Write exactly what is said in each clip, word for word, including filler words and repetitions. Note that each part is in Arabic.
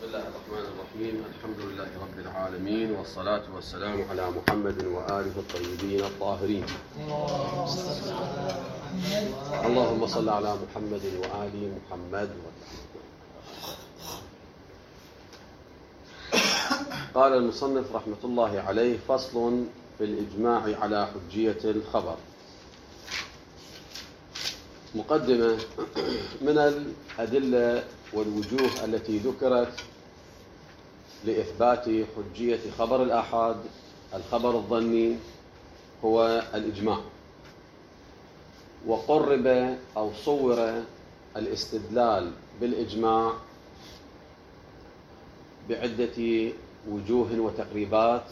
الله الرحمن الرحيم. الحمد لله رب العالمين، والصلاة والسلام على محمد وآله الطيبين الطاهرين. اللهم صل على محمد وآل محمد. قال المصنف رحمة الله عليه: فصل في الإجماع على حجية الخبر. مقدمة من الأدلة والوجوه التي ذكرت لإثبات حجية خبر الآحاد الخبر الظني هو الإجماع، وقرب أو صور الاستدلال بالإجماع بعدة وجوه وتقريبات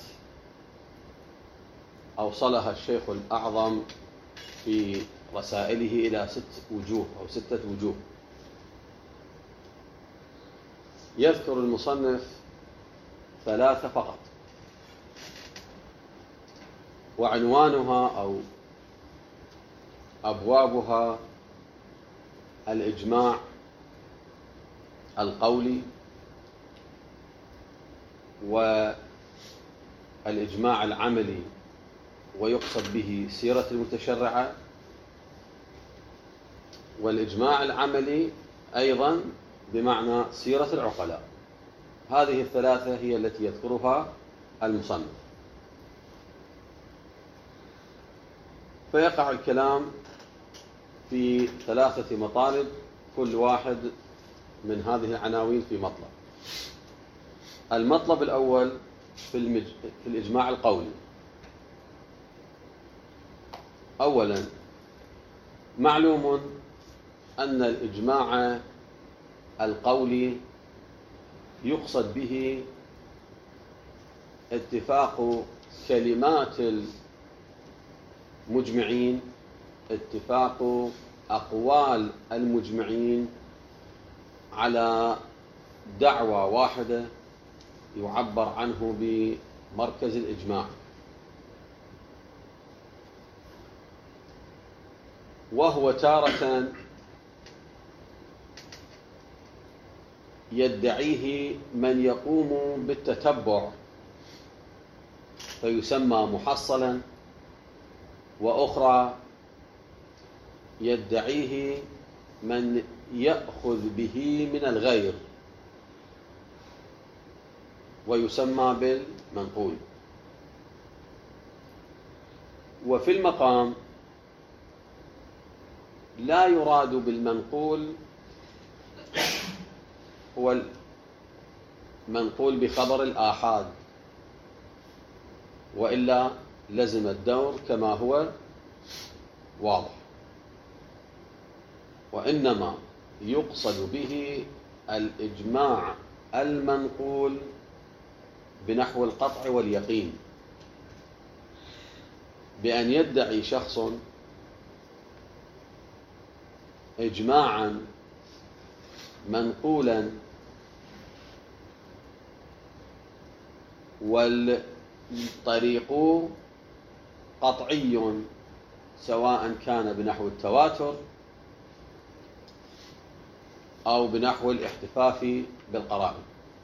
أوصلها الشيخ الأعظم في رسائله إلى ست وجوه أو ستة وجوه. يذكر المصنف ثلاثة فقط، وعنوانها أو أبوابها الإجماع القولي، والإجماع العملي ويقصد به سيرة المتشرعة، والإجماع العملي أيضا بمعنى سيرة العقلاء. هذه الثلاثة هي التي يذكرها المصنف. فيقع الكلام في ثلاثة مطالب، كل واحد من هذه العناوين في مطلب. المطلب الأول في, المج... في الإجماع القولي. أولا، معلوم أن الإجماع القولي يقصد به اتفاق كلمات المجمعين، اتفاق أقوال المجمعين على دعوى واحدة يعبر عنه بمركز الإجماع. وهو تارة يدعيه من يقوم بالتتبع فيسمى محصلا، وأخرى يدعيه من يأخذ به من الغير ويسمى بالمنقول. وفي المقام لا يراد بالمنقول هو المنقول بخبر الآحاد، وإلا لزم الدور كما هو واضح، وإنما يقصد به الإجماع المنقول بنحو القطع واليقين، بأن يدعي شخص إجماعا منقولا والطريق قطعي، سواء كان بنحو التواتر أو بنحو الاحتفاف بالقرائن.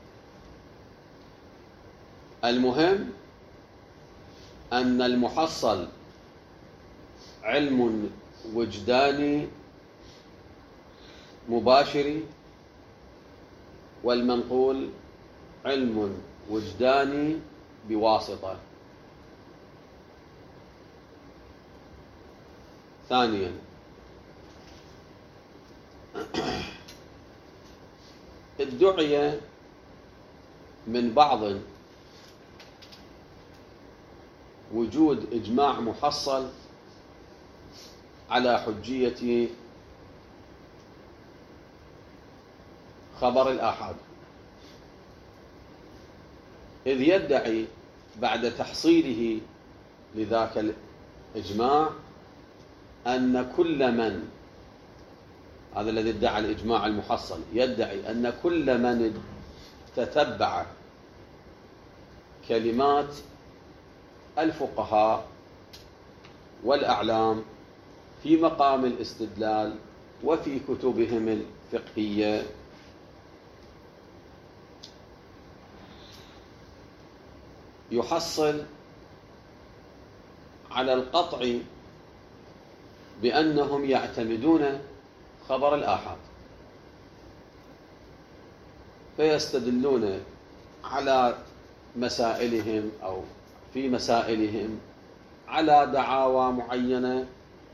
المهم أن المحصل علم وجداني مباشر، والمنقول علم وجداني بواسطة. ثانيا، ادعي من بعض وجود إجماع محصل على حجية خبر الآحاد، إذ يدعي بعد تحصيله لذاك الإجماع أن كل من، هذا الذي ادعى الإجماع المحصل، يدعي أن كل من تتبع كلمات الفقهاء والأعلام في مقام الاستدلال وفي كتبهم الفقهية يحصل على القطع بأنهم يعتمدون خبر الآحاد، فيستدلون على مسائلهم أو في مسائلهم على دعاوى معينة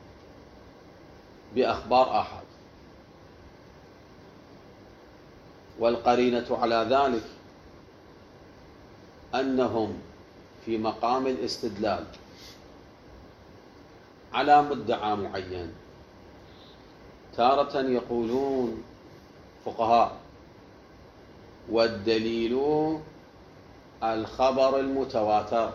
بأخبار آحاد، والقرينة على ذلك أنهم في مقام الاستدلال على مدعى معين تارة يقولون فقهاء والدليل الخبر المتواتر،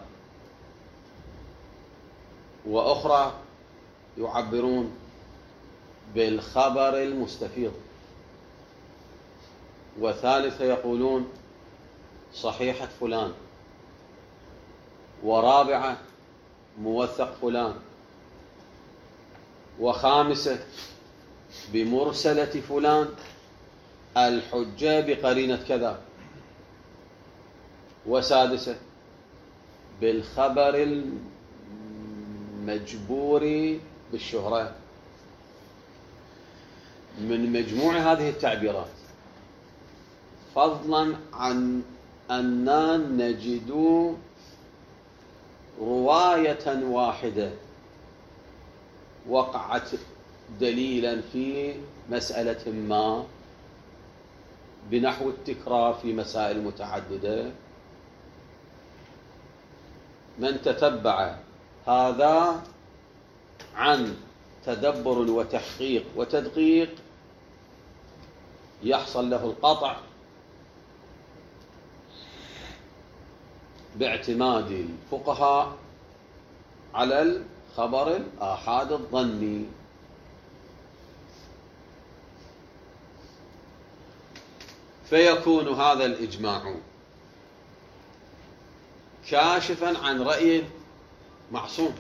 وأخرى يعبرون بالخبر المستفيض، وثالثة يقولون صحيحة فلان، ورابعة موثق فلان، وخامسة بمرسلة فلان الحجة بقرينة كذا، وسادسة بالخبر المجبور بالشهرة. من مجموع هذه التعبيرات، فضلا عن أننا نجد رواية واحدة وقعت دليلا في مسألة ما بنحو التكرار في مسائل متعددة، من تتبع هذا عن تدبر وتحقيق وتدقيق يحصل له القطع باعتماد الفقهاء على الخبر الآحاد الظني. فيكون هذا الإجماع كاشفا عن رأي معصوم،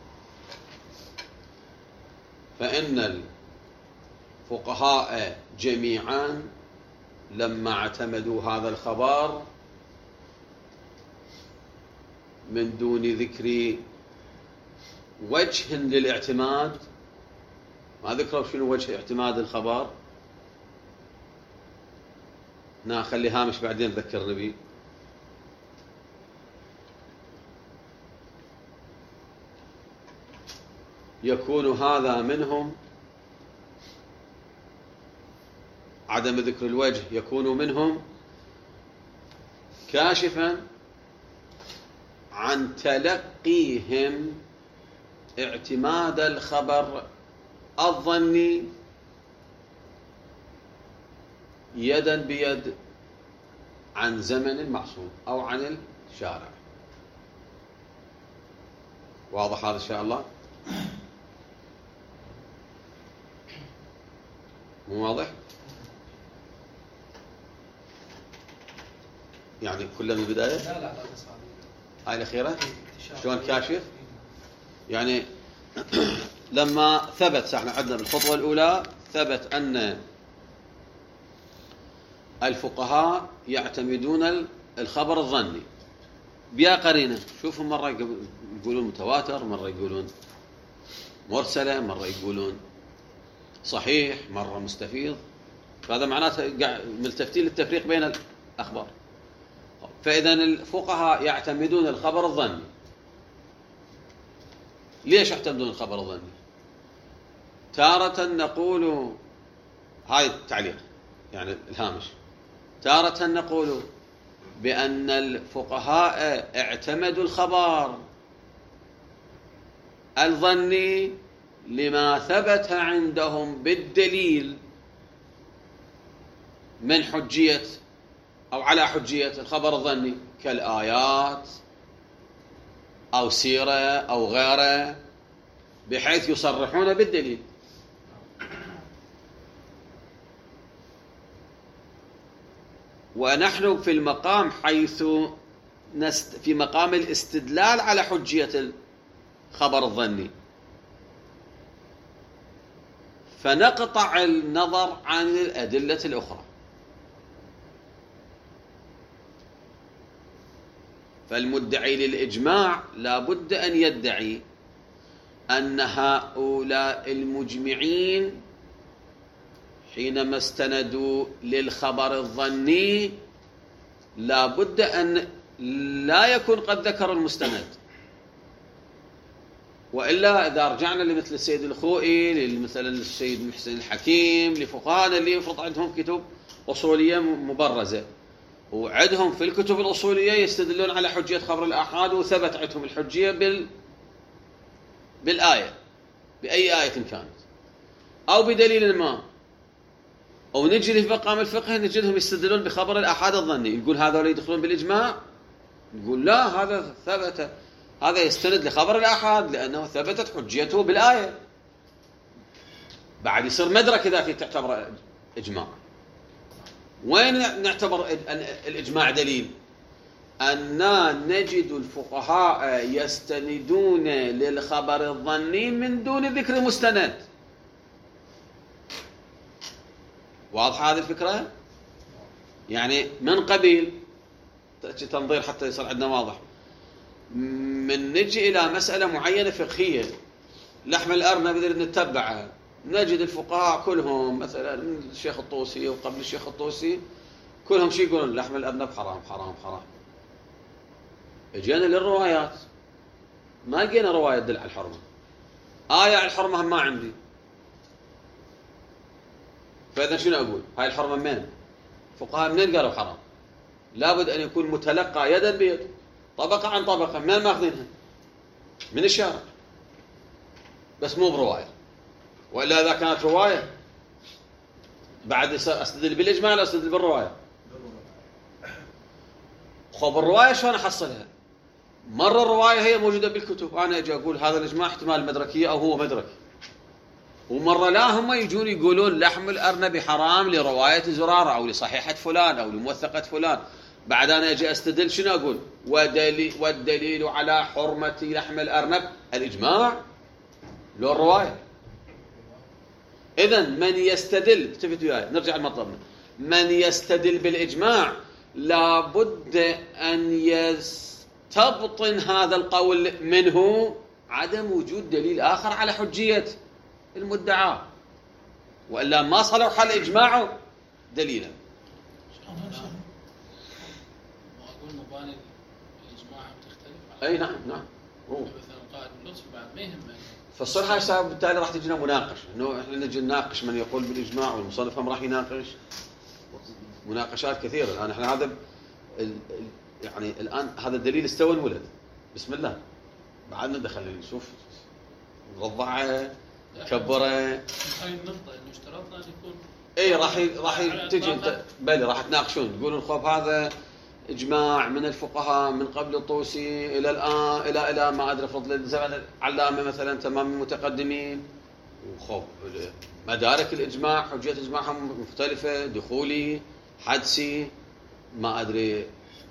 فإن الفقهاء جميعا لما اعتمدوا هذا الخبر من دون ذكر وجه للاعتماد، ما ذكروا شنو وجه اعتماد الخبر، نخلي هامش بعدين ذكرنا به. يكون هذا منهم عدم ذكر الوجه، يكون منهم كاشفا عن تلقيهم اعتماد الخبر الظني يدا بيد عن زمن المعصوم أو عن الشارع. واضح هذا إن شاء الله؟ مو واضح؟ يعني كله من البداية؟ لا لا هاي الأخيرة شلون كاشف؟ يعني لما ثبت، احنا عندنا بالخطوة الأولى ثبت أن الفقهاء يعتمدون الخبر الظني بيا قرينة. شوفوا مرة يقولون متواتر، مرة يقولون مرسلة، مرة يقولون صحيح، مرة مستفيض، فهذا معناته ملتفتين للتفريق بين الأخبار. فإذا الفقهاء يعتمدون الخبر الظني. ليش يعتمدون الخبر الظني؟ تارة نقول، هاي التعليق يعني الهامش، تارة نقول بأن الفقهاء اعتمدوا الخبر الظني لما ثبت عندهم بالدليل من حجية أو على حجية الخبر الظني كالآيات أو سيرة أو غيره، بحيث يصرحون بالدليل. ونحن في المقام حيث نست في مقام الاستدلال على حجية الخبر الظني، فنقطع النظر عن الأدلة الأخرى. فالمدعي للإجماع لا بد أن يدعي أن هؤلاء المجمعين حينما استندوا للخبر الظني لا بد أن لا يكون قد ذكروا المستند، وإلا إذا رجعنا لمثل السيد الخوئي، مثلا السيد محسن الحكيم، لفقهاء اللي يفرض عندهم كتب أصولية مبرزة، وعندهم في الكتب الأصولية يستدلون على حجية خبر الآحاد، وثبت عندهم الحجية بال بالآية، بأي آية كانت أو بدليل ما، أو نجي في مقام الفقه نجدهم يستدلون بخبر الآحاد الظني، نقول هذا يدخلون بالإجماع؟ نقول لا، هذا ثبت، هذا يستند لخبر الآحاد لأنه ثبتت حجيته بالآية، بعد يصير مدرك إذا تعتبر إجماع. وين نعتبر الإجماع دليل؟ أننا نجد الفقهاء يستندون للخبر الظني من دون ذكر مستند. واضح هذه الفكرة؟ يعني من قبيل تنظير حتى يصير عندنا واضح، من نجي إلى مسألة معينة فقهية، لحم الأرنب بدنا نتبعها، نجد الفقهاء كلهم مثلا من الشيخ الطوسي وقبل الشيخ الطوسي كلهم شي يقولون لحم الأرنب حرام حرام حرام. اجينا للروايات ما لقينا رواية تدل على الحرمة، آية على الحرمة ما عندي، فإذا شنو أقول؟ هاي الحرمة منين؟ فقهاء منين قالوا حرام؟ لابد أن يكون متلقى يدا بيد، طبقة عن طبقة، منين ماخذينها؟ من الشارع، بس مو برواية. وإلا إذا كانت رواية بعد أستدل بالإجماع لا أستدل بالرواية. خب الرواية شلون أحصلها؟ مرة الرواية هي موجودة بالكتب، أنا أجي أقول هذا الإجماع احتمال مدركية أو هو مدرك، ومرة لا هم يجون يقولون لحم الأرنب حرام لرواية زرارة أو لصحيحة فلان أو لموثقة فلان، بعد أنا أجي أستدل شنو أقول؟ ودليل والدليل على حرمة لحم الأرنب الإجماع لو الرواية. إذن من يستدل، التفتوا وياي نرجع لمطلبنا، من يستدل بالإجماع لابد أن يستبطن هذا القول منه عدم وجود دليل آخر على حجية المدعى، وإلا ما صلح حل إجماعه دليلا. أقول مباني الإجماع بتختلف. أي نعم نعم. مثلا قائد اللطف بعد ما يهمه. فالصلح هاي سبب بالتالي راح تجينا مناقشة، إنه إحنا نجي نناقش من يقول بالإجماع والمصنف هم راح يناقش مناقشات كثيرة. الآن إحنا هذا ال... يعني الآن هذا الدليل استوى انولد، بسم الله بعدنا دخل نشوف نرضعه نكبره. هاي النقطة إنه اشترطنا أن يكون. إيه راح ي... راح تجي أنت بلي راح تناقشون تقولون خب هذا إجماع من الفقهاء من قبل الطوسي إلى الآن إلى إلى ما أدري فضل زمن العلامة مثلا تمام المتقدمين، وخب مدارك الإجماع حجية إجماعهم مختلفة، دخولي حدسي ما أدري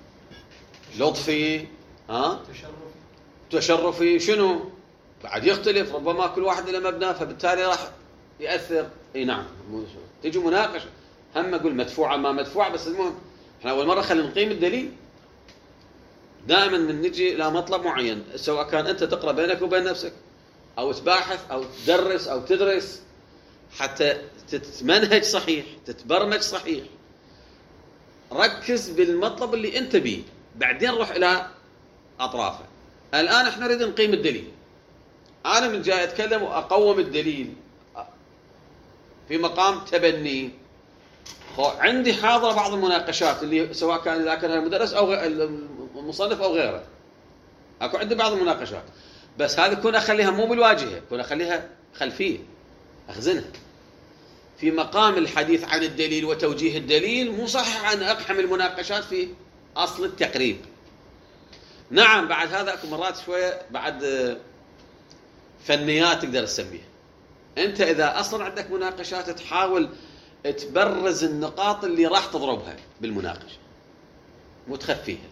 لطفي ها تشرفي تشرفي شنو بعد يختلف، ربما كل واحد له مبنى، فبالتالي راح يأثر. اي نعم تيجي مناقشه، هم اقول مدفوعه ما مدفوعه، بس المهم احنا اول مره خلينا نقيم الدليل. دائما من نجي الى مطلب معين، سواء كان انت تقرا بينك وبين نفسك او تباحث او تدرس او تدرس حتى تتمنهج صحيح تتبرمج صحيح، ركز بالمطلب اللي انت بيه، بعدين روح الى اطرافه. الان احنا نريد نقيم الدليل، انا من جاي اتكلم واقوم الدليل في مقام تبني، عندي حاضره بعض المناقشات اللي سواء كان ذاكرها المدرس او المصنف او غيره، اكو عندي بعض المناقشات، بس هذه كون اخليها مو بالواجهه، كون اخليها خلفيه اخزنها في مقام الحديث عن الدليل وتوجيه الدليل. مو صحيح ان اقحم المناقشات في اصل التقريب. نعم بعد هذا اكو مرات شويه بعد فنيات تقدر تسميها. انت اذا اصلا عندك مناقشات تحاول تبرز النقاط اللي راح تضربها بالمناقشه، مو تخفيها،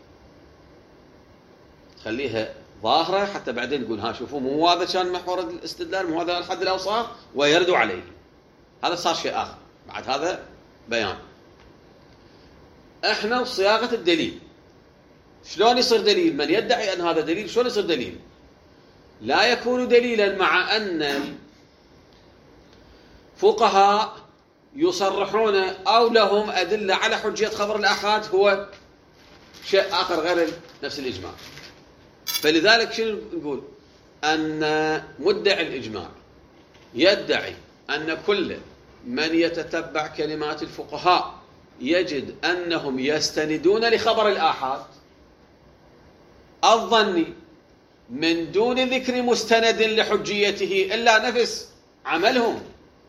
تخليها ظاهره حتى بعدين تقول ها شوفوا مو هذا كان محور الاستدلال، مو هذا الحد الاوصى، ويردوا عليه. هذا صار شيء اخر، بعد هذا بيان. احنا صياغه الدليل شلون يصير دليل؟ من يدعي أن هذا دليل شلون يصير دليل؟ لا يكون دليلا مع أن الفقهاء يصرحون أو لهم أدلة على حجية خبر الآحاد هو شيء آخر غير نفس الإجماع. فلذلك شنو نقول؟ أن مدعي الإجماع يدعي أن كل من يتتبع كلمات الفقهاء يجد أنهم يستندون لخبر الآحاد الظني من دون ذكر مستند لحجيته إلا نفس عملهم.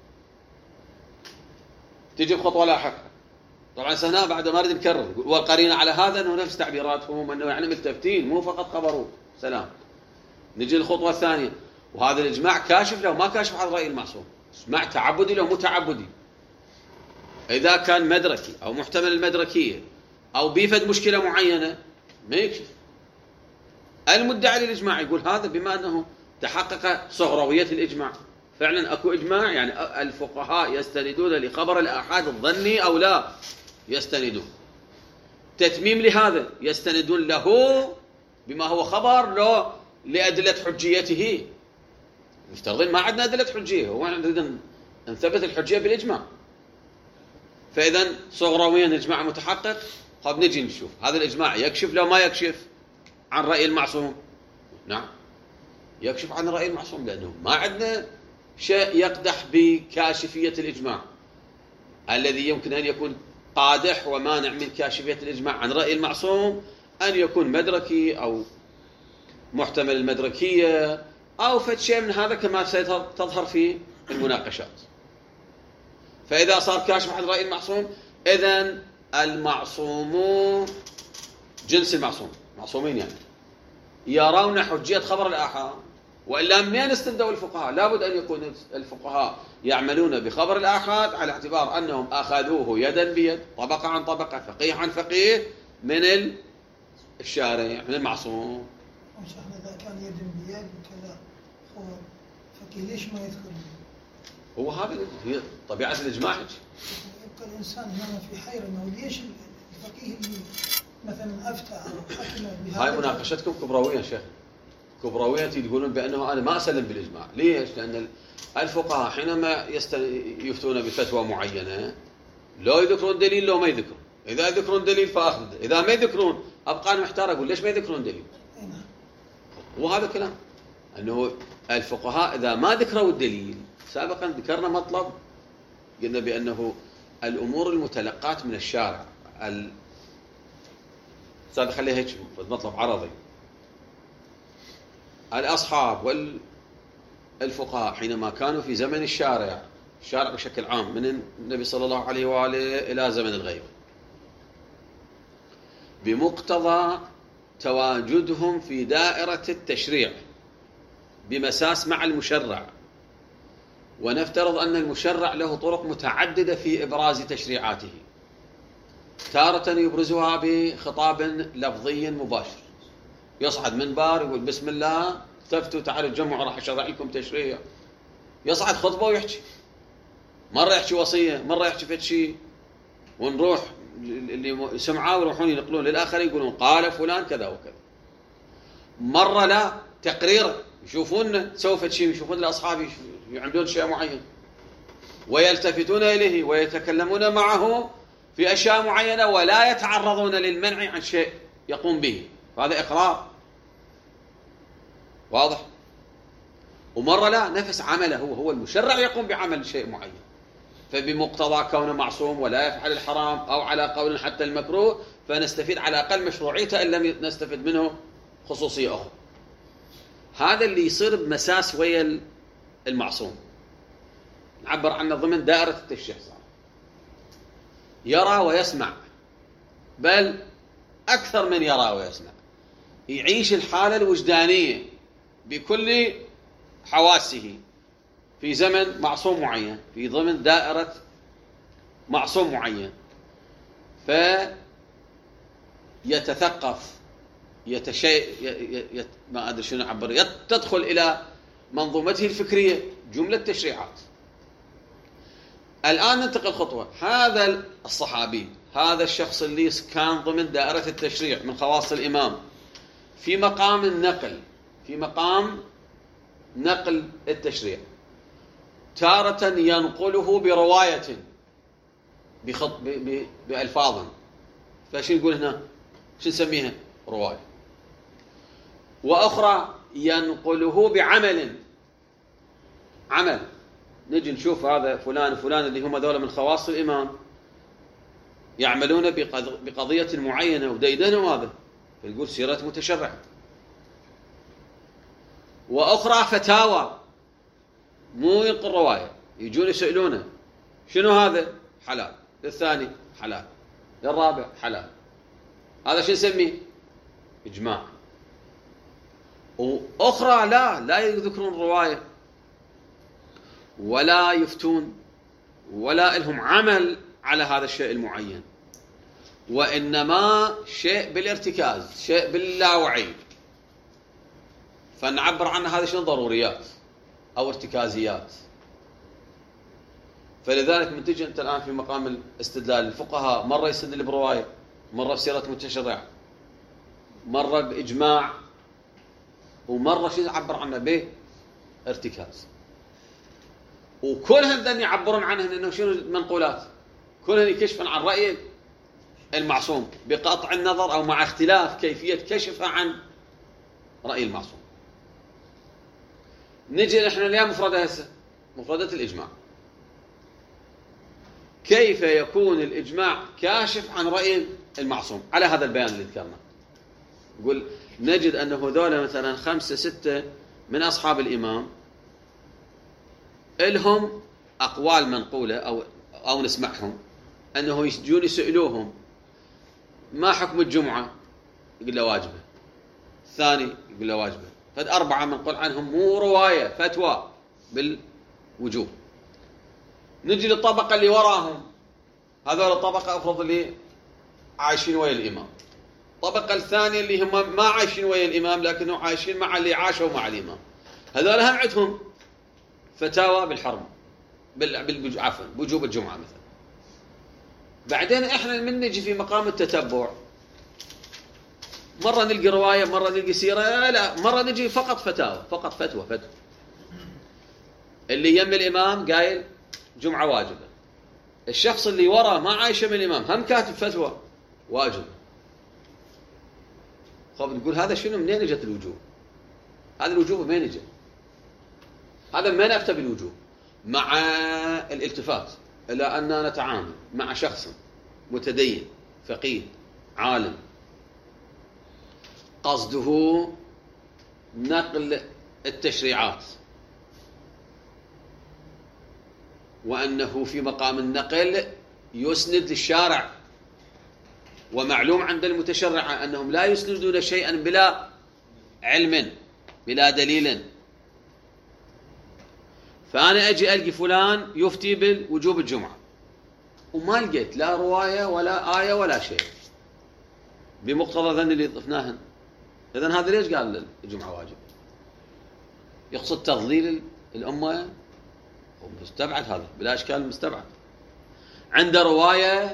تجي بخطوة لاحقة. طبعا سنة بعد ما نريد نكرر والقرينة على هذا أنه نفس تعبيراتهم أنه يعني ملتفتين مو فقط خبروا سلام. نجي للخطوة الثانية وهذا الإجماع كاشف له ما كاشف عن رأي المعصوم، إجماع تعبدي له مو تعبدي. إذا كان مدركي أو محتمل المدركية أو بيفد مشكلة معينة ما يكشف. المدعي للإجماع يقول هذا بما أنه تحقق صغروية الإجماع. فعلا أكو إجماع يعني الفقهاء يستندون لخبر الآحاد الظني أو لا يستندون. تتميم لهذا يستندون له بما هو خبر له لأدلة حجيته. مفترضين ما عندنا أدلة حجية، هو نريد نثبت الحجية بالإجماع. فإذا صغرويا الإجماع متحقق. طب نجي نشوف هذا الإجماع يكشف لو ما يكشف عن رأي المعصوم. نعم يكشف عن رأي المعصوم لأنه ما عندنا شيء يقدح بكاشفية الإجماع الذي يمكن أن يكون قادح ومانع من كاشفية الإجماع عن رأي المعصوم أن يكون مدركي أو محتمل المدركية أو فد شيء من هذا كما ستظهر في المناقشات. فإذا صار كاشف عن رأي المعصوم إذن المعصوم جنس المعصوم معصومين يعني يرون حجية خبر الآحاد. وإلا منين استندوا الفقهاء؟ لابد أن يكون الفقهاء يعملون بخبر الآحاد على اعتبار أنهم أخذوه يدا بيد طبقة عن طبقة فقيه عن فقيه من الشارع من المعصوم. شيخنا إذا كان يد بيد وكذا هو فقيه ليش ما يذكر؟ هو هذا هي طبيعة الإجماع. يبقى الإنسان هنا في حيرة إنه ليش الفقيه اللي مثلا أفتى أو حكم بهذا. هاي مناقشتكم كبروية شيخ. كبروية يقولون بأنه أنا ما أسلم بالإجماع. ليش؟ لأن الفقهاء حينما يفتون بفتوى معينة لو يذكرون دليل لو ما يذكرون. إذا يذكرون دليل فأخذ، إذا ما يذكرون أبقى أنا محتار أقول ليش ما يذكرون دليل. وهذا كلام أنه الفقهاء إذا ما ذكروا الدليل. سابقا ذكرنا مطلب قلنا بأنه الأمور المتلقات من الشارع ال... سابقا خليها هيك مطلب عرضي. الأصحاب والفقهاء حينما كانوا في زمن الشارع الشارع بشكل عام من النبي صلى الله عليه وآله إلى زمن الغيبة بمقتضى تواجدهم في دائرة التشريع بمساس مع المشرع. ونفترض أن المشرع له طرق متعددة في إبراز تشريعاته. تارة يبرزها بخطاب لفظي مباشر يصعد منبر يقول بسم الله تفتوا تعالوا تجمعوا راح أشرع لكم تشريع. يصعد خطبة ويحكي مرة يحكي وصية مرة يحكي فد شيء ونروح اللي سمعوا يروحون ينقلون للآخر يقولون قال فلان كذا وكذا. مرة لا تقرير يشوفون سوف شيء يشوفون الأصحاب يعملون شيء معين ويلتفتون إليه ويتكلمون معه في أشياء معينة ولا يتعرضون للمنع عن شيء يقوم به. هذا إقرار واضح. ومرة لا نفس عمله هو هو المشرع يقوم بعمل شيء معين فبمقتضى كونه معصوم ولا يفعل الحرام أو على قول حتى المكروه فنستفيد على أقل مشروعيته إن لم نستفيد منه خصوصية أخرى. هذا اللي يصير بمساس ويا المعصوم نعبر عنه ضمن دائرة التشريع. يرى ويسمع بل أكثر من يرى ويسمع يعيش الحالة الوجدانية بكل حواسه في زمن معصوم معين في ضمن دائرة معصوم معين فيتثقف يتشي يت... ما أدري شنو أعبر يت... تدخل إلى منظومته الفكرية جملة تشريعات. الآن ننتقل خطوة. هذا الصحابي هذا الشخص اللي كان ضمن دائرة التشريع من خواص الإمام في مقام النقل، في مقام نقل التشريع، تارة ينقله برواية بخط ب... ب... بألفاظ، فشو نقول هنا؟ شو نسميها؟ رواية. وأخرى ينقله بعمل، عمل، نجي نشوف هذا فلان وفلان اللي هم ذولا من خواص الإمام يعملون بقضية معينة وديدنوا هذا، فيقول سيرة متشرع. وأخرى فتاوى، مو ينقل رواية، يجون يسألونه شنو هذا؟ حلال. للثاني حلال، للرابع حلال. هذا شو نسميه؟ إجماع. وأخرى لا لا يذكرون رواية ولا يفتون ولا لهم عمل على هذا الشيء المعين، وإنما شيء بالارتكاز، شيء باللاوعي، فنعبر عنه هذا شنو؟ ضروريات أو ارتكازيات. فلذلك من تجي أنت الآن في مقام الاستدلال، الفقهاء مرة يستدل برواية، مرة بسيرة متشرع، مرة بإجماع، ومرة شيء يعبر عنه به ارتكاز. وكلهم ذن يعبرون عنه انه شنو المنقولات، كلهم يكشفون عن رأي المعصوم بقطع النظر او مع اختلاف كيفية كشفها عن رأي المعصوم. نجي نحن اليوم مفردة هسه، مفردة الإجماع. كيف يكون الإجماع كاشف عن رأي المعصوم على هذا البيان اللي ذكرنا؟ نقول نجد أنه ذولا مثلا خمسة ستة من أصحاب الإمام إلهم أقوال منقولة أو أو نسمعهم أنه يجون يسألوهم ما حكم الجمعة؟ يقول له واجبة. الثاني يقول له واجبة. فد أربعة منقول عنهم مو رواية، فتوى بالوجوب. نجي للطبقة اللي وراهم، هذول الطبقة أفرض اللي عايشين ويا الإمام. الطبقة الثانية اللي هم ما عايشين ويا الإمام لكنهم عايشين مع اللي عاشوا مع الإمام، هذول هم عندهم فتاوى بالحرم بال عفوا بوجوب الجمعة مثلا. بعدين احنا من نجي في مقام التتبع، مرة نلقي رواية، مرة نلقي سيرة، لا مرة نجي فقط فتاوى، فقط فتوى فتوى. اللي يم الإمام قايل جمعة واجبة، الشخص اللي وراه ما عايش من الإمام هم كاتب فتوى واجب. خب نقول هذا شنو؟ منين اجت الوجوب؟ هذا الوجوب منين اجى؟ هذا ما نفتى بالوجوب، مع الالتفات إلى أننا نتعامل مع شخص متدين فقيه عالم قصده نقل التشريعات، وأنه في مقام النقل يسند للشارع، ومعلوم عند المتشرعة أنهم لا يسندون شيئا بلا علم بلا دليل. فأنا أجي ألقي فلان يفتي بالوجوب الجمعة وما لقيت لا رواية ولا آية ولا شيء بمقتضى ذن اللي ضفناهن. إذن هذا ليش قال الجمعة واجب؟ يقصد تضليل الأمة؟ مستبعد، هذا بلا إشكال مستبعد. عنده رواية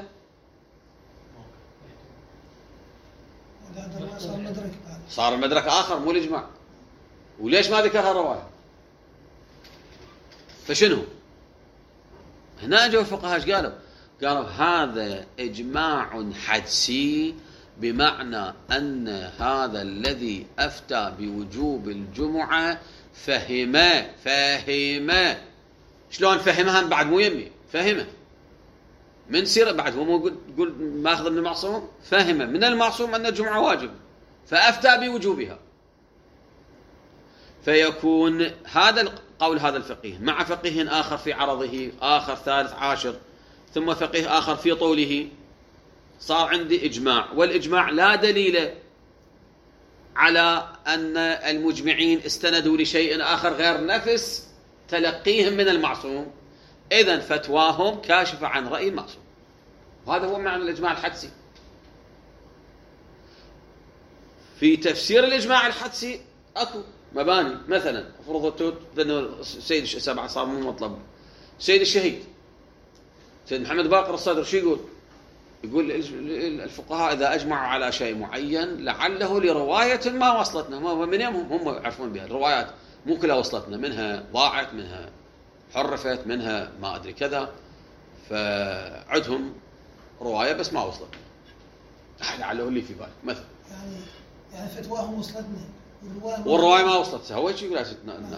صار مدرك بعد، صار المدرك آخر مو الإجماع. وليش ما ذكرها رواية؟ فشنو؟ هنا اجوا الفقهاء ايش قالوا؟ قالوا هذا إجماع حدسي، بمعنى أن هذا الذي أفتى بوجوب الجمعة فهمه فهمه شلون فهمها؟ بعد مو يمي فهمه من سيرة، بعد هو مو يقول ماخذ من المعصوم، فهمه من المعصوم أن الجمعة واجب فأفتى بوجوبها. فيكون هذا قول هذا الفقيه مع فقيه آخر في عرضه، آخر ثالث عاشر، ثم فقيه آخر في طوله، صار عندي إجماع. والإجماع لا دليل على أن المجمعين استندوا لشيء آخر غير نفس تلقيهم من المعصوم، إذن فتواهم كاشفة عن رأي المعصوم. وهذا هو معنى الإجماع الحدسي. في تفسير الإجماع الحدسي أكو مباني، مثلا افرض التوت لأنه سيد السبعة صار مو مطلب، سيد الشهيد سيد محمد باقر الصدر شو يقول؟ يقول الفقهاء إذا أجمعوا على شيء معين لعله لرواية ما وصلتنا، من يوم هم يعرفون بها الروايات مو كلها وصلتنا، منها ضاعت، منها حرفت، منها ما أدري كذا، فعدهم رواية بس ما وصلتنا لعله اللي في بالك مثلا. يعني يعني فتواهم وصلتنا والرواية والرواية ما وصلت، هو شيء يقول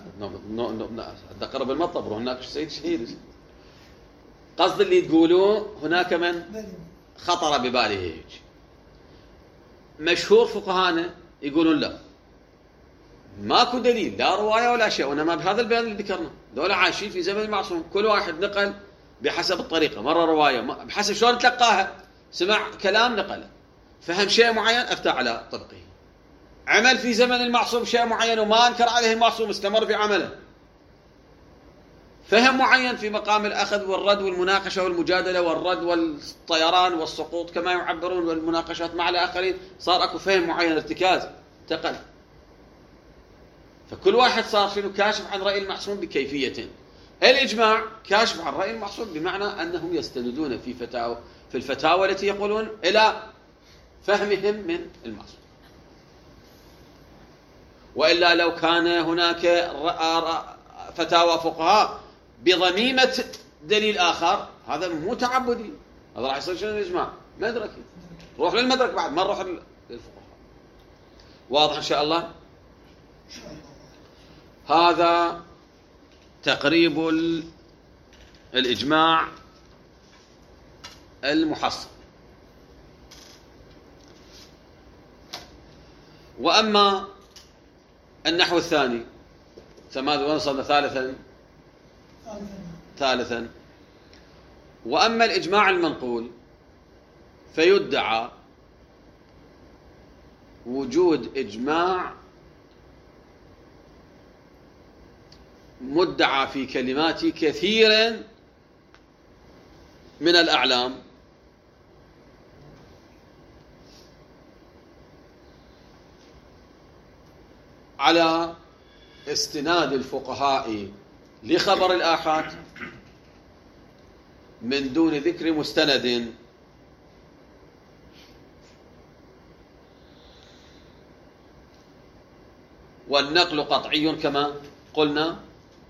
قرب المطب روح هناك سيد شهيد. قصد اللي تقولوه هناك من خطر بباله هيك. مشهور فقهانا يقولون لا ماكو دليل لا رواية ولا شيء، وإنما بهذا البيان اللي ذكرنا دول عايشين في زمن المعصوم، كل واحد نقل بحسب الطريقة، مرة رواية بحسب شلون تلقاها، سمع كلام نقله، فهم شيء معين أفتى على طبقه، عمل في زمن المعصوم شيء معين وما أنكر عليه المعصوم استمر في عمله، فهم معين في مقام الأخذ والرد والمناقشة والمجادلة والرد والطيران والسقوط كما يعبرون والمناقشات مع الآخرين، صار أكو فهم معين ارتكاز انتقل. فكل واحد صار شنو كاشف عن رأي المعصوم بكيفية. الإجماع كاشف عن رأي المعصوم بمعنى أنهم يستندون في فتاوى في الفتاوى التي يقولون إلى فهمهم من المعصوم، وإلا لو كان هناك فتاوى فقهاء بضميمة دليل آخر هذا مو تعبدي، هذا راح يصير شنو الإجماع مدركي، روح للمدرك بعد ما نروح للفقهاء. واضح إن شاء الله؟ هذا تقريب الإجماع المحصل. وأما النحو الثاني ثمانية ونصل ثالثا ثالثا وأما الإجماع المنقول فيدعى وجود إجماع مدعى في كلمات كثير من الأعلام على استناد الفقهاء لخبر الآحاد من دون ذكر مستند، والنقل قطعي كما قلنا،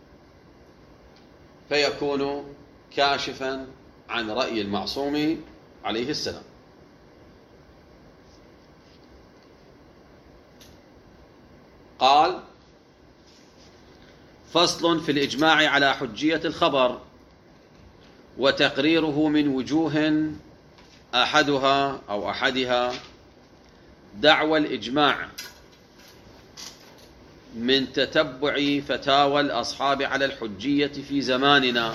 فيكون كاشفا عن رأي المعصوم عليه السلام. قال: فصل في الإجماع على حجية الخبر وتقريره من وجوه، أحدها أو أحدها دعوى الإجماع من تتبع فتاوى الأصحاب على الحجية في زماننا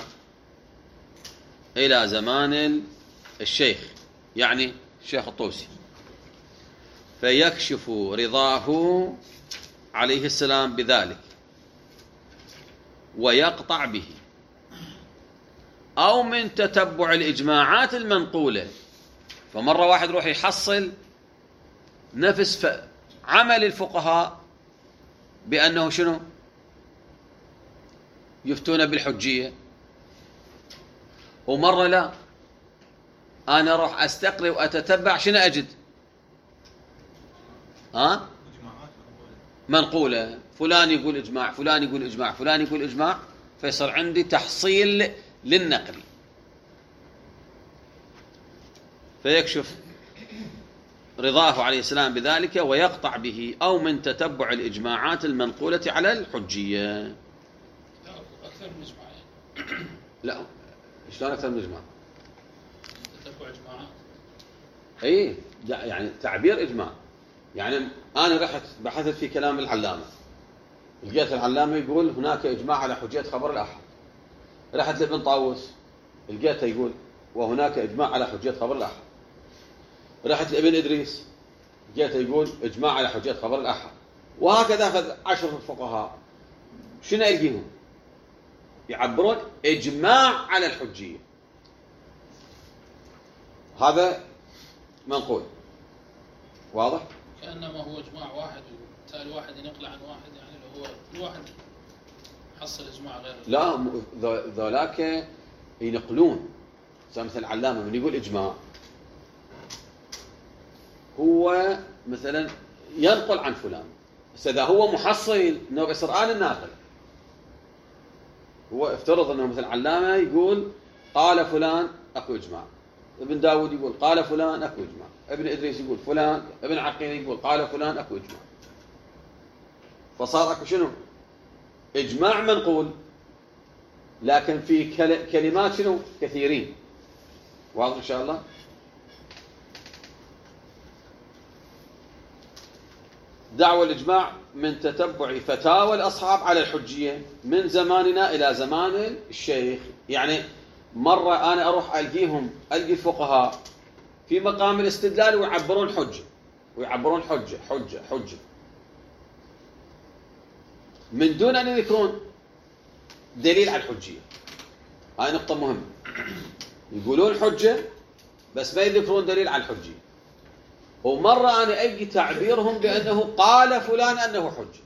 إلى زمان الشيخ، يعني الشيخ الطوسي، فيكشف رضاه عليه السلام بذلك ويقطع به، أو من تتبع الإجماعات المنقولة، فمرة واحد روح يحصل نفس عمل الفقهاء بأنه شنو يفتون بالحجية، ومرة لا، أنا أروح أستقري وأتتبع شنو أجد ها منقولة، فلان يقول إجماع، فلان يقول إجماع، فلان يقول إجماع، فيصير عندي تحصيل للنقل، فيكشف رضاه عليه السلام بذلك ويقطع به، أو من تتبع الإجماعات المنقولة على الحجية. أكثر من إجماعين. لا، شلون أكثر من إجماع؟ تتبع إجماعات. أي يعني تعبير إجماع، يعني أنا رحت بحثت في كلام العلامة، لقيت العلامة يقول هناك إجماع على حجية خبر الأحد. رحت لابن طاووس لقيته يقول وهناك إجماع على حجية خبر الأحد. رحت لابن إدريس لقيته يقول إجماع على حجية خبر الأحد. وهكذا أخذ عشر الفقهاء شنو يلقيهم؟ يعبرون إجماع على الحجية، هذا منقول واضح؟ كأنما هو إجماع واحد وبالتالي واحد ينقل عن واحد، يعني لو هو كل واحد حصل إجماع غير لا، ذولاك ينقلون، مثل العلامة من يقول إجماع هو مثلا ينقل عن فلان. بس إذا هو محصل أنه بيصير آن الناقل، هو افترض أنه مثل علامة يقول قال فلان أكو إجماع، ابن داود يقول قال فلان أكو إجماع، ابن إدريس يقول فلان، ابن عقيل يقول قال فلان أكو إجماع، فصار أكو شنو؟ إجماع منقول، لكن في كلمات شنو؟ كثيرين. واضح إن شاء الله؟ دعوى الإجماع من تتبع فتاوى الأصحاب على الحجية من زماننا إلى زمان الشيخ. يعني مرة أنا أروح ألقيهم ألقي الفقهاء في مقام الاستدلال ويعبرون حجة ويعبرون حجة حجة حجة من دون أن يذكرون دليل على الحجية. هاي نقطة مهمة. يقولون حجة بس ما يذكرون دليل على الحجية. ومرة أنا ألقي تعبيرهم بأنه قال فلان أنه حجة،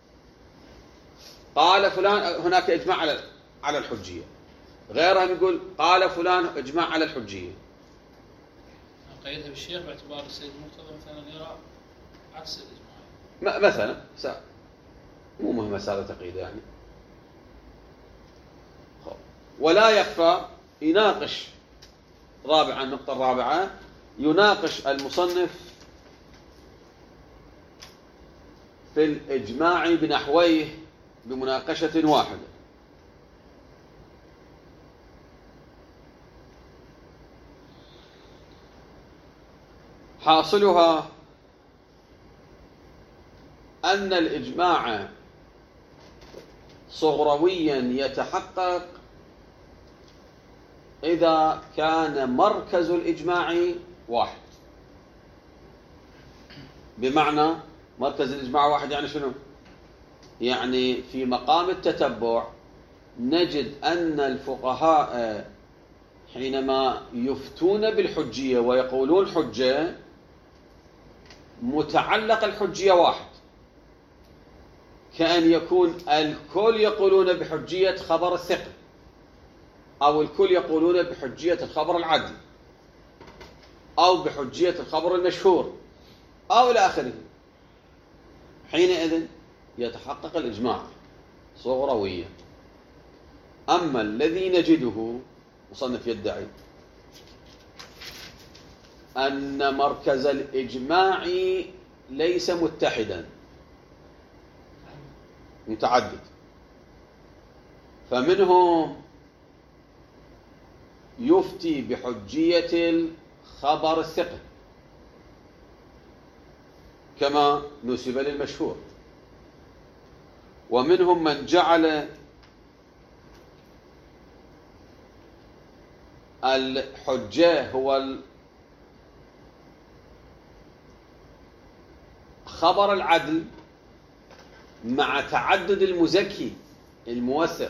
قال فلان هناك إجماع على على الحجية، غيرهم يقول قال فلان إجماع على الحجية. قيدها بالشيخ باعتبار السيد مرتضى مثلا يرى عكس الإجماع مثلا، مو مهم هذا تقييد يعني. ولا يخفى يناقش رابعا، النقطة الرابعة يناقش المصنف في الإجماع بنحويه بمناقشة واحدة. حاصلها أن الإجماع صغرويا يتحقق إذا كان مركز الإجماع واحد. بمعنى مركز الإجماع واحد يعني شنو؟ يعني في مقام التتبع نجد أن الفقهاء حينما يفتون بالحجية ويقولون حجة متعلق الحجية واحد، كأن يكون الكل يقولون بحجية خبر الثقة أو الكل يقولون بحجية الخبر العدل أو بحجية الخبر المشهور أو إلى آخره. حينئذ يتحقق الإجماع صغرويا. أما الذي نجده مصنف يدعي أن مركز الإجماع ليس متحدا، متعدد، فمنهم يفتي بحجية الخبر الثقة كما نسب للمشهور، ومنهم من جعل الحجة هو خبر العدل مع تعدد المزكي الموثق،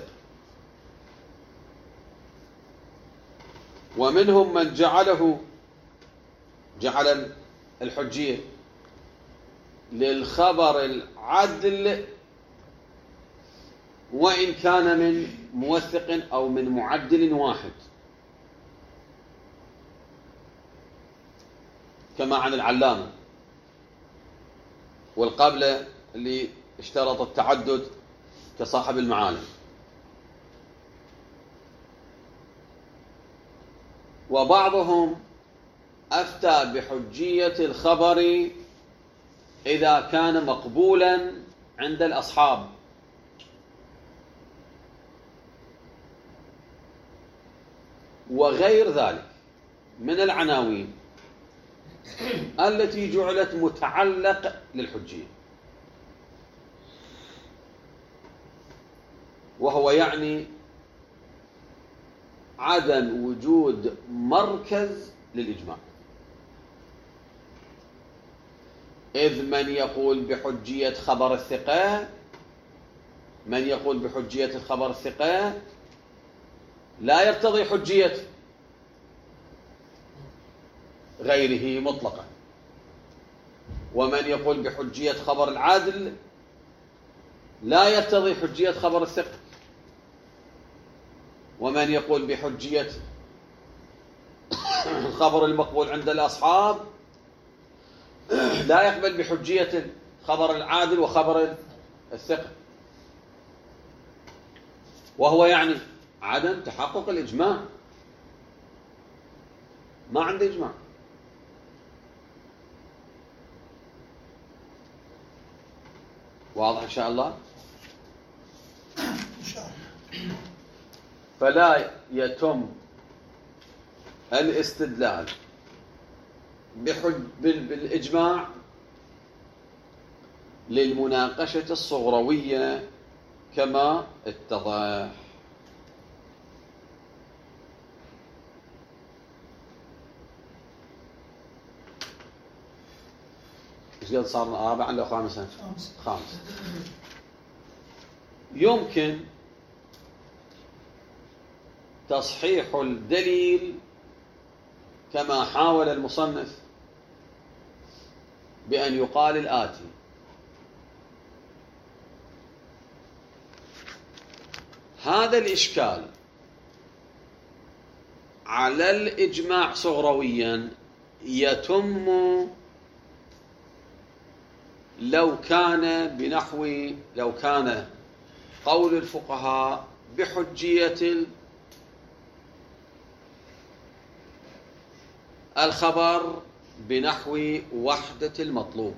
ومنهم من جعله جعل الحجية للخبر العدل وإن كان من موثق أو من معدل واحد، كما عن العلامة والقبلة اللي اشترط التعدد كصاحب المعالم. وبعضهم أفتى بحجية الخبر إذا كان مقبولا عند الأصحاب، وغير ذلك من العناوين التي جعلت متعلق للحجية، وهو يعني عدم وجود مركز للإجماع. إذ من يقول بحجية خبر الثقة من يقول بحجية الخبر الثقة لا يرتضي حجية غيره مطلقا، ومن يقول بحجية خبر العدل لا يرتضي حجية خبر الثقة، ومن يقول بحجية الخبر المقبول عند الأصحاب لا يقبل بحجية الخبر العادل وخبر الثقة، وهو يعني عدم تحقق الإجماع. ما عنده إجماع. واضح إن شاء الله؟ إن شاء الله. فلا يتم الاستدلال بحج بالإجماع للمناقشة الصغروية كما اتضح. ايش قد صار رابعا لو خامسا؟ خامس. خامس. يمكن تصحيح الدليل كما حاول المصنف بأن يقال الآتي: هذا الإشكال على الإجماع صغرويا يتم لو كان بنحو لو كان قول الفقهاء بحجية الخبر بنحو وحدة المطلوب.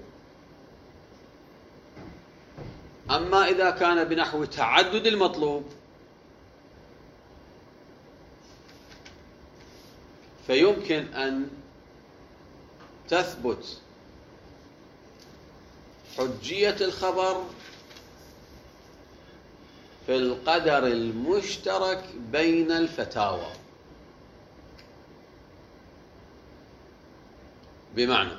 أما إذا كان بنحو تعدد المطلوب فيمكن أن تثبت حجية الخبر في القدر المشترك بين الفتاوى، بمعنى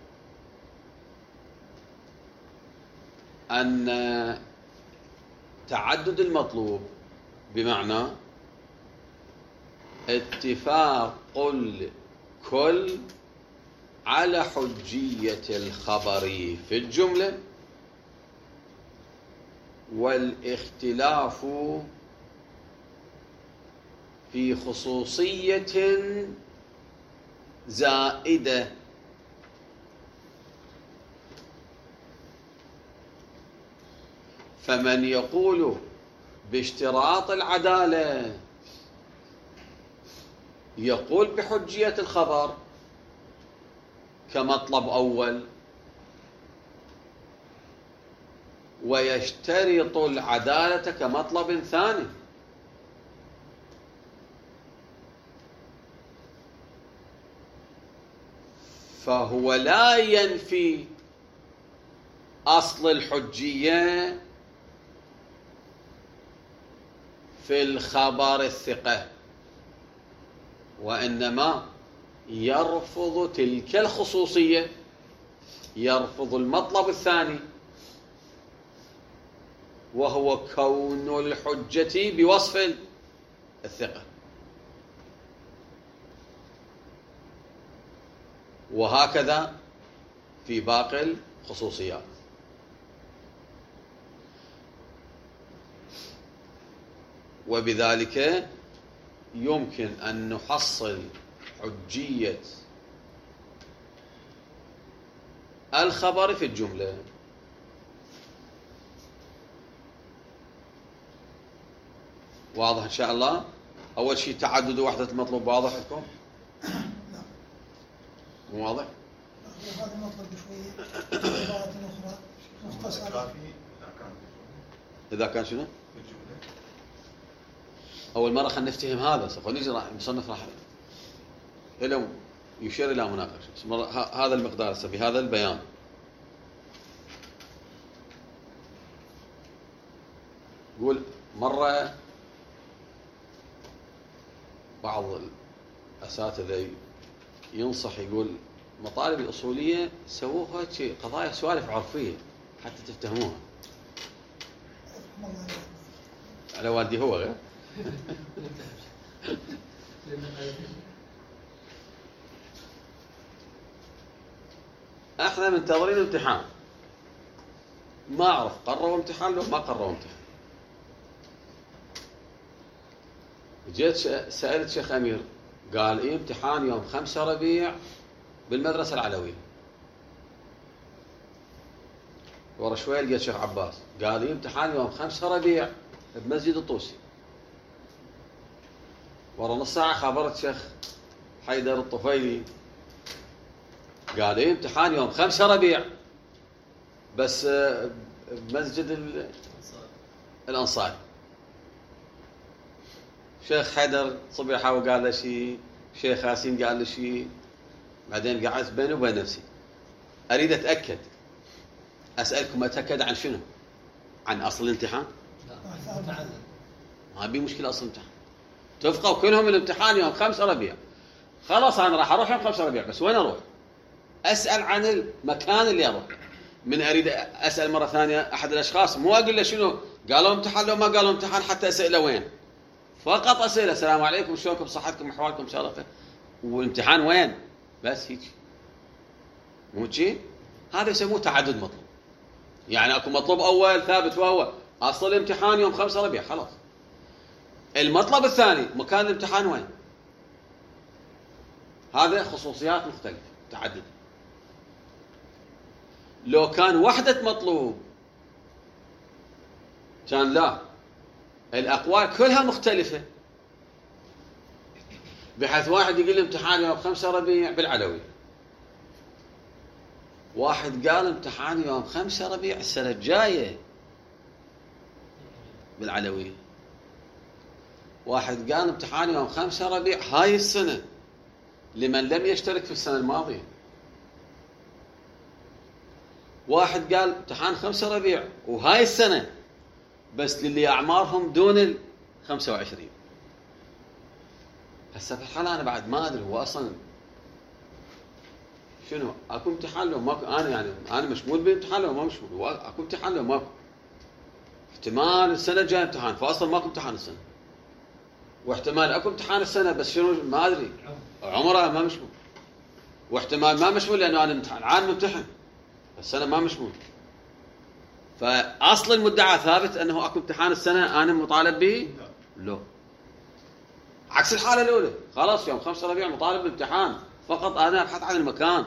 أن تعدد المطلوب بمعنى اتفاق الكل على حجية الخبر في الجملة والاختلاف في خصوصية زائدة فمن يقول باشتراط العدالة يقول بحجية الخبر كمطلب أول، ويشترط العدالة كمطلب ثاني. فهو لا ينفي أصل الحجية في الخبر الثقة، وإنما يرفض تلك الخصوصية، يرفض المطلب الثاني وهو كون الحجة بوصف الثقة. وهكذا في باقي الخصوصيات. وبذلك يمكن أن نحصل حجية الخبر في الجملة. واضح إن شاء الله؟ أول شيء تعدد وحدة المطلوب. واضح لكم؟ مو واضح؟ هذا المطلب شوية عبارة أخرى مختصرة. إذا كان شنو؟ أول مرة خلينا نفتهم هذا، سوف نجي راح المصنف راح إلى يشير إلى مناقشة هذا المقدار بهذا البيان. يقول مرة بعض الأساتذة ينصح، يقول مطالب الأصولية سووها قضايا سوالف عرفية حتى تفتهموها. على والدي هو غير احنا منتظرين امتحان، ما اعرف قرروا امتحان لو ما قرروا امتحان. جيت سألت شيخ أمير قال ايه امتحان يوم خمسة ربيع بالمدرسة العلوية. ورا شوي لقيت شيخ عباس قال لي امتحان يوم خمسة ربيع بمسجد الطوسي. ورا نص ساعة خابرت شيخ حيدر الطفيلي قال لي امتحان يوم خمسة ربيع بس بمسجد الأنصاري. شيخ حيدر صبيحة وقال له شيء، شيخ ياسين قال له شيء، بعدين قعدت بيني وبين نفسي أريد أتأكد. أسألكم أتأكد عن شنو؟ عن أصل الامتحان؟ ما بي مشكلة أصل الامتحان. تفقوا كلهم الامتحان يوم خمسة ربيع. خلاص أنا راح أروح يوم خمسة ربيع، بس وين أروح؟ أسأل عن المكان اللي أروح. من أريد أسأل مرة ثانية أحد الأشخاص مو أقول له شنو قالوا امتحان لو ما قالوا امتحان حتى أسأله وين. فقط أسأله السلام عليكم شلونكم صحتكم أحوالكم شرفة والامتحان وين؟ بس هيك. مو شيء؟ هذا يسموه تعدد مطلوب. يعني اكو مطلوب اول ثابت وهو اصل الامتحان يوم خمسة ربيع خلاص. المطلب الثاني مكان الامتحان وين؟ هذا خصوصيات مختلفة متعددة. لو كان وحدة مطلوب كان لا، الأقوال كلها مختلفة، بحيث واحد يقول الامتحان يوم خمسة ربيع بالعلوي، واحد قال امتحان يوم خمسة ربيع السنة الجاية بالعلوية، واحد قال امتحان يوم خمسة ربيع هاي السنة لمن لم يشترك في السنة الماضية، واحد قال امتحان خمسة ربيع وهاي السنة بس للي أعمارهم دون ال خمسة وعشرين. هسه في الحالة أنا بعد ما أدري هو أصلا شنو اكو امتحان لو ماكو. انا يعني انا مشمول بالامتحان لو ما مشمول، اكو امتحان لو ماكو. احتمال السنه الجايه امتحان فاصلا ماكو امتحان السنه، واحتمال اكو امتحان السنه بس شنو ما ادري عمره ما مشمول، واحتمال ما مشمول لانه انا امتحان عام ممتحن السنه ما مشمول. فاصل المدعى ثابت انه اكو امتحان السنه انا مطالب به؟ لا. عكس الحاله الاولى خلاص يوم خمسة ربيع مطالب بالامتحان، فقط انا ابحث عن المكان.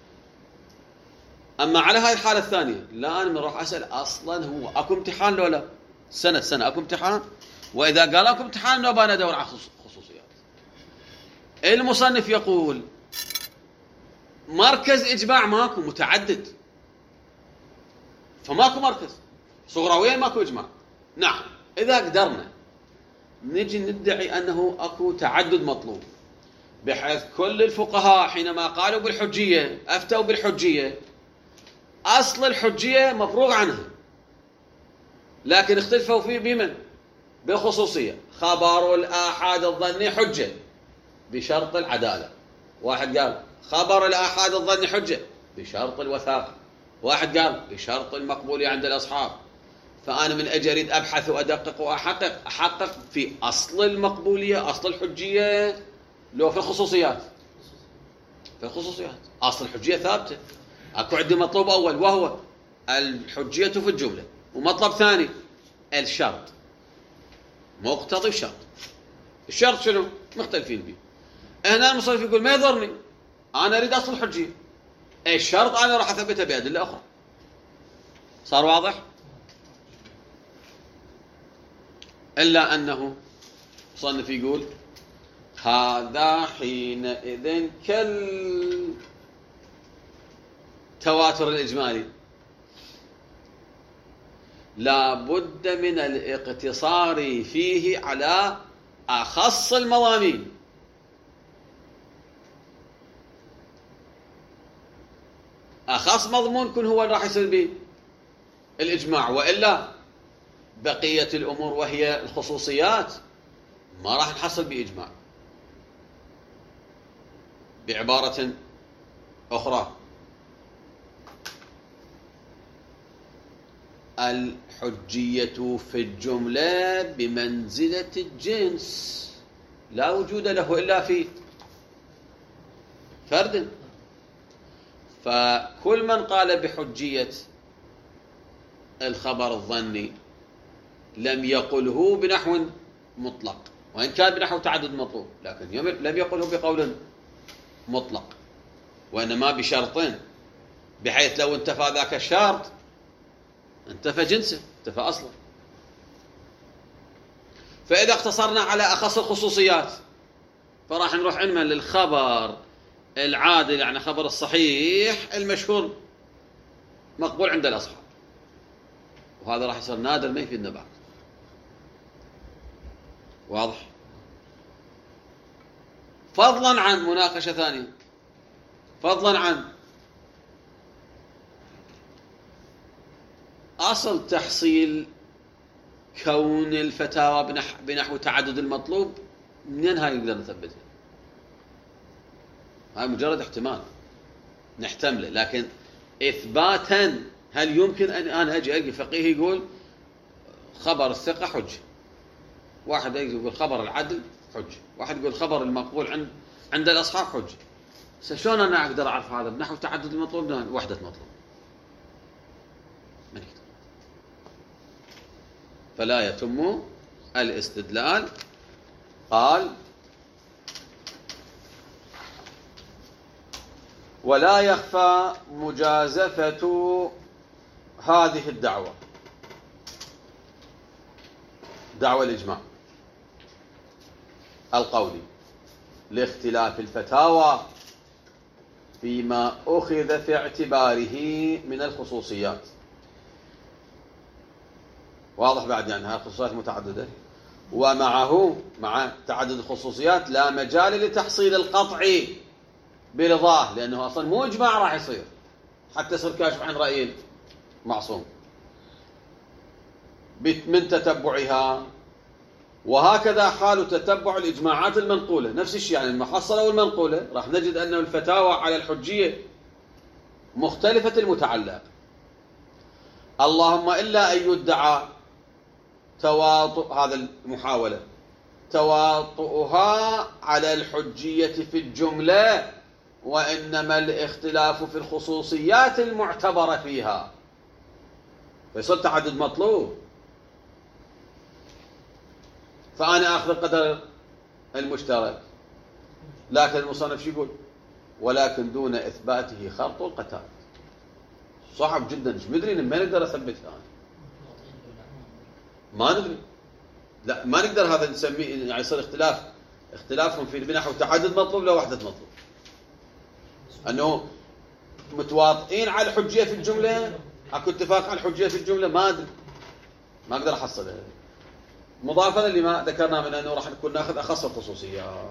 اما على هاي الحاله الثانيه لا، انا من راح اسال اصلا هو اكو امتحان لو لا؟ سنه سنه اكو امتحان، واذا قال اكو امتحان لو انا ادور على خصوصيات. المصنف يقول مركز اجماع ماكو، متعدد، فماكو مركز صغرويا ماكو اجماع. نعم اذا قدرنا نجي ندعي انه اكو تعدد مطلوب، بحيث كل الفقهاء حينما قالوا بالحجيه افتوا بالحجيه، اصل الحجيه مفروغ عنها، لكن اختلفوا فيه بمن؟ بالخصوصيه. خبر الآحاد الظني حجه بشرط العداله، واحد قال خبر الآحاد الظني حجه بشرط الوثاقه، واحد قال بشرط المقبول عند الاصحاب. فانا من اجي اريد ابحث وادقق واحقق، احقق في اصل المقبوليه اصل الحجيه لو في الخصوصيات. في الخصوصيات اصل الحجيه ثابته، اكو عندي مطلوب اول وهو الحجيه في الجمله، ومطلب ثاني الشرط مقتضي الشرط. الشرط شنو؟ مختلفين به. هنا المصنف يقول ما يضرني، انا اريد اصل الحجيه، الشرط انا راح اثبته بادله اخرى. صار واضح؟ الا انه المصنف يقول هذا حينئذ كالتواتر الإجمالي، لا بد من الاقتصار فيه على أخص المضامين. أخص مضمون كن هو اللي راح يصير به الإجماع، وإلا بقية الأمور وهي الخصوصيات ما راح نحصل بإجماع. بعبارة أخرى الحجية في الجملة بمنزلة الجنس، لا وجود له إلا في فرد. فكل من قال بحجية الخبر الظني لم يقله بنحو مطلق، وإن كان بنحو تعدد مطلوب، لكن لم يقله بقول مطلق، وإنما بشرطين، بحيث لو انتفى ذاك الشرط انتفى جنسه، انتفى أصلا. فإذا اقتصرنا على أخص الخصوصيات فراح نروح علما للخبر العادل، يعني خبر الصحيح المشهور مقبول عند الأصحاب، وهذا راح يصير نادر ما يفيدنا بعد. واضح؟ فضلا عن مناقشة ثانية، فضلا عن أصل تحصيل كون الفتاوى بنحو تعدد المطلوب، منين هاي نقدر نثبتها؟ هاي مجرد احتمال نحتمله، لكن إثباتا هل يمكن أن أنا أجي ألقي فقيه يقول خبر الثقة حجة، واحد يقول خبر العدل حجة، واحد يقول خبر المقبول عند عند الأصحاب حجة. شلون أنا أقدر أعرف هذا بنحو تعدد المطلوب وحدة مطلوب؟ من يقدر؟ فلا يتم الاستدلال. قال ولا يخفى مجازفة هذه الدعوة، دعوة الإجماع القولي، لاختلاف الفتاوى فيما أخذ في اعتباره من الخصوصيات. واضح بعد؟ يعني هذه الخصوصيات متعددة، ومعه مع تعدد الخصوصيات لا مجال لتحصيل القطع برضاه، لأنه أصلا مو إجماع راح يصير حتى يصير كاشف عن رأي معصوم من تتبعها. وهكذا حال تتبع الإجماعات المنقولة، نفس الشيء، يعني المحصلة والمنقولة راح نجد أن الفتاوى على الحجية مختلفة المتعلق، اللهم إلا أن يدعى تواطؤ، هذا المحاولة تواطؤها على الحجية في الجملة، وإنما الاختلاف في الخصوصيات المعتبرة فيها، فيصير تعدد مطلوب. فأنا أخذ القدر المشترك، لكن المصنف شو يقول؟ ولكن دون إثباته خرط القتال. صعب جدا، مش مدري ما نقدر أثبتها أنا. ما ندري، لا ما نقدر هذا نسميه يعني يصير اختلاف اختلافهم في بنحو تعدد مطلوب لا وحدة مطلوب، أنه متواطئين على الحجية في الجملة، أكو اتفاق على الحجية في الجملة، ما أدري، ما أقدر أحصلها. مضافا لما ذكرنا من أنه راح نكون ناخذ أخص الخصوصيات.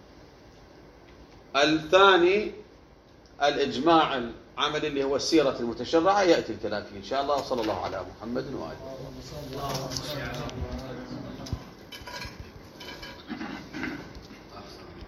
الثاني الإجماع العملي اللي هو السيرة المتشرعة، يأتي الكلام فيه إن شاء الله. وصلى الله على محمد وآله.